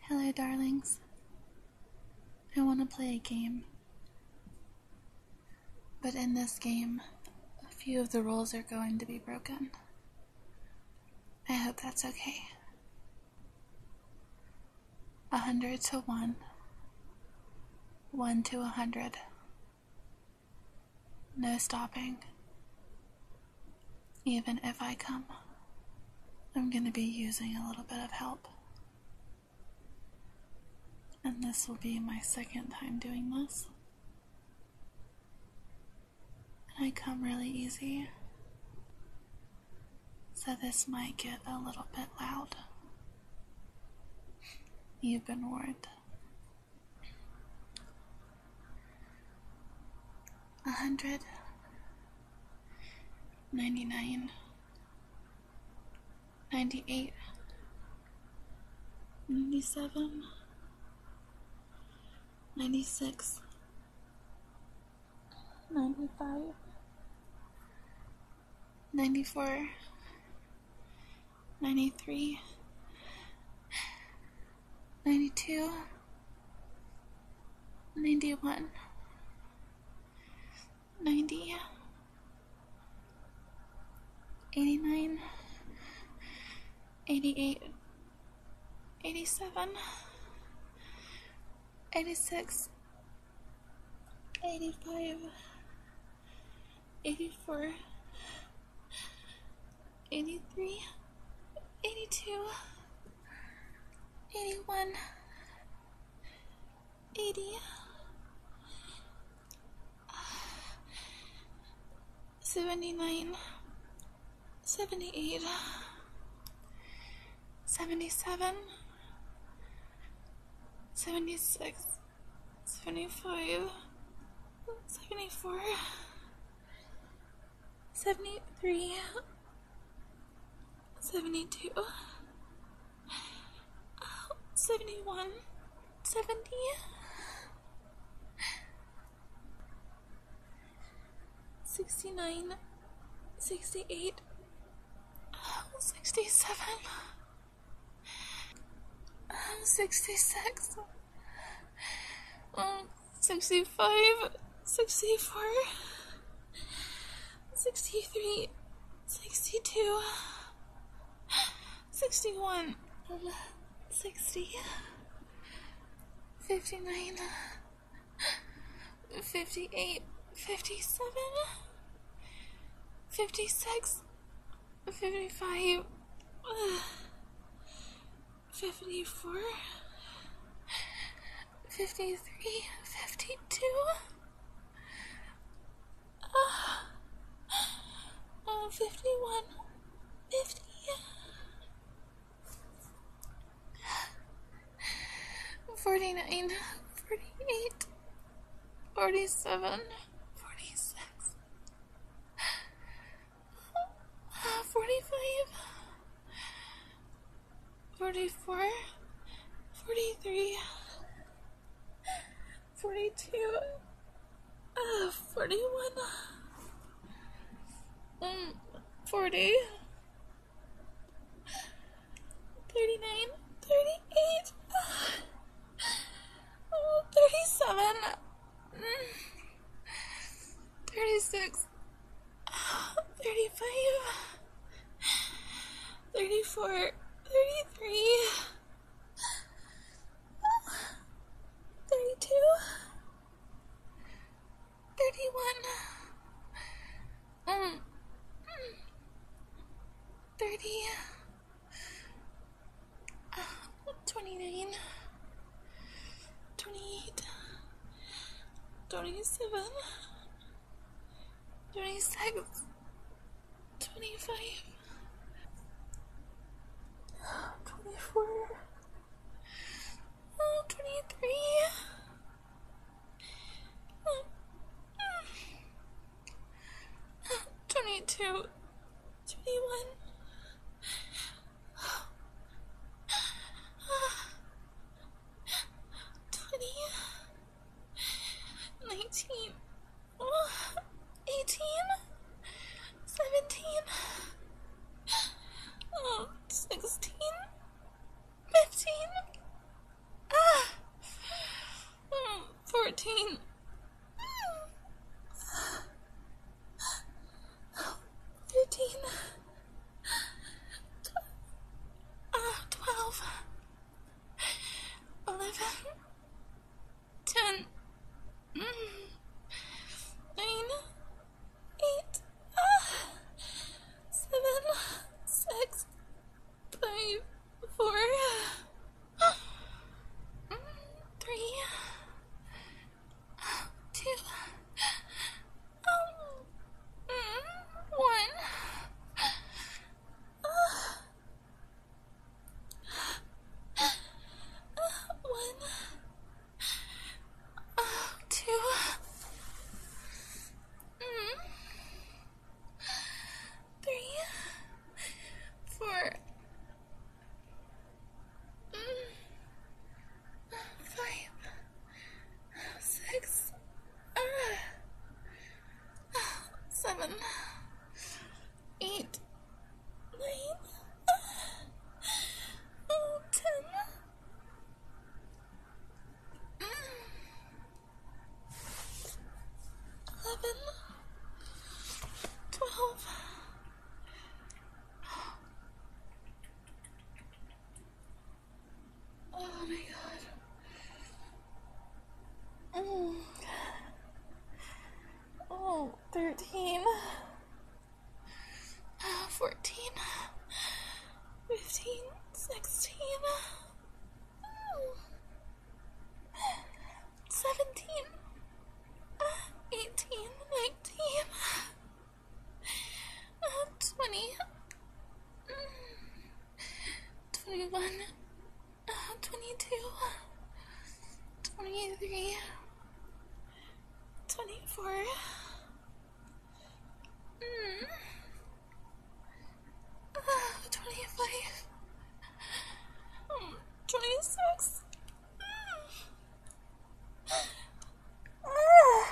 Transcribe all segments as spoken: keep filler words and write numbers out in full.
Hello, darlings. I want to play a game. But in this game, a few of the rules are going to be broken. I hope that's okay. A hundred to one. One to a hundred. No stopping. Even if I come, I'm gonna be using a little bit of help. And this will be my second time doing this. And I come really easy. So this might get a little bit loud. You've been warned. A hundred. Ninety-nine. Ninety-eight. Ninety-seven. Ninety-six. Ninety-five. Ninety-four. Ninety-three. Ninety-two. Ninety-one. Ninety. Eighty-nine. Eighty-eight. Eighty-seven. Eighty-six. Eighty-five. Eighty-four. Eighty-three. Eighty-two. Eighty-one. Eighty. Seventy-nine. Seventy-eight. Seventy-seven. Seventy-six. Seventy-five. Seventy-four. Seventy-three. Seventy-two. Seventy-one. Seventy. Sixty-nine. Sixty-eight. Sixty-seven. Sixty-six. Sixty-five. Sixty-four. Sixty-three. Sixty-two. Sixty-one. Sixty. Fifty-nine. Fifty-eight. Fifty-seven. Fifty-six. Fifty-five. Fifty-four. Fifty-three. Fifty-two. Uh, uh, fifty-one. Fifty. Forty-nine. Forty-eight. Forty-seven. Forty-six. Forty-five. Forty-four. Forty-three. Forty-two. Uh, forty-one. Um, forty. Thirty-nine. Thirty-eight. Oh, thirty-seven. Thirty-six. Thirty-five. Thirty-four. Thirty-three. Thirty-two. Thirty-one. Um. Thirty. Twenty-nine. Twenty-eight. Twenty-seven. Twenty-six. Twenty-five. Twenty-four. Oh, twenty-three. Twenty-two. Twenty-one. Twenty. Nineteen. Eighteen. Seventeen. Oh, sixteen. Fifteen. fourteen, fifteen, uh, twelve, eleven, ten, nine, eight, seven, six, five, four, three, two, one. One, two, three, four, five, six, seven, eight, nine, ten, eleven, twelve. Oh my god. Mm. Oh, thirteen, fourteen, fifteen, sixteen, seventeen, eighteen, nineteen, twenty, twenty-one, twenty-two, twenty-three, twenty-four, mm, uh, twenty-five, um, twenty-six, mm, uh,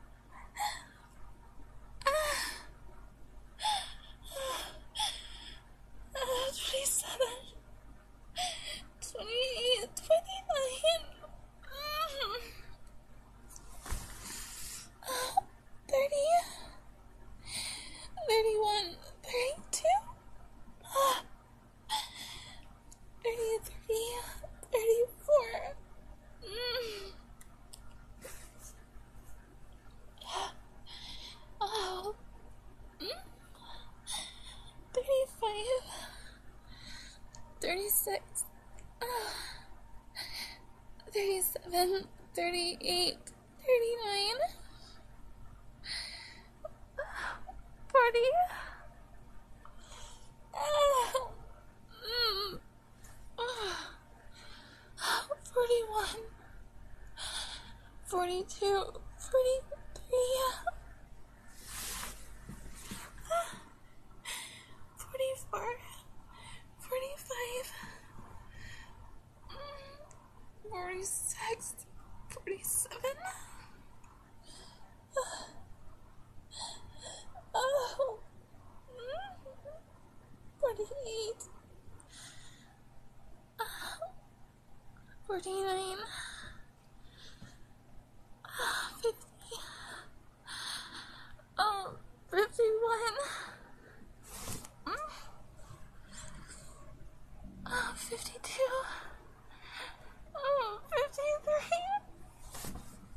uh, twenty-seven, twenty-eight, twenty-nine, mm, thirty, thirty-one, thirty-two, thirty-three, thirty-four, mm. Oh, mm. thirty-five, thirty-six, thirty-seven, thirty-eight, thirty-nine, forty, oh, mm, forty-one, forty-two, forty-three, forty-four, forty-five, forty-six, forty-seven, oh, forty-eight, forty-nine, fifty, oh, fifty-one, oh, fifty-two, oh, fifty-three,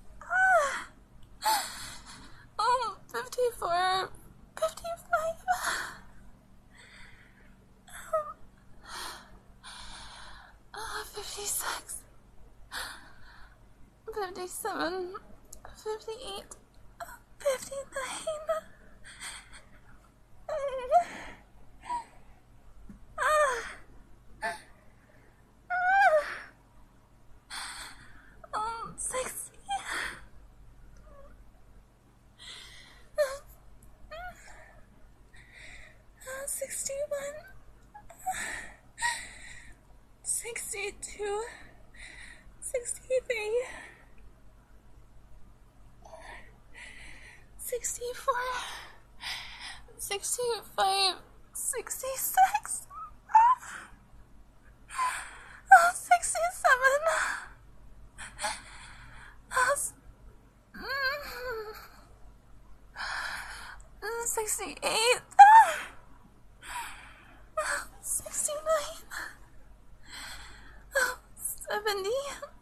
oh, fifty-four, fifty-five, oh, fifty-six, fifty-seven, fifty-eight, fifty-nine, um, sixty, sixty-one, sixty-two, sixty-three, sixty-four, sixty-five, sixty-six, sixty-seven, Cindy.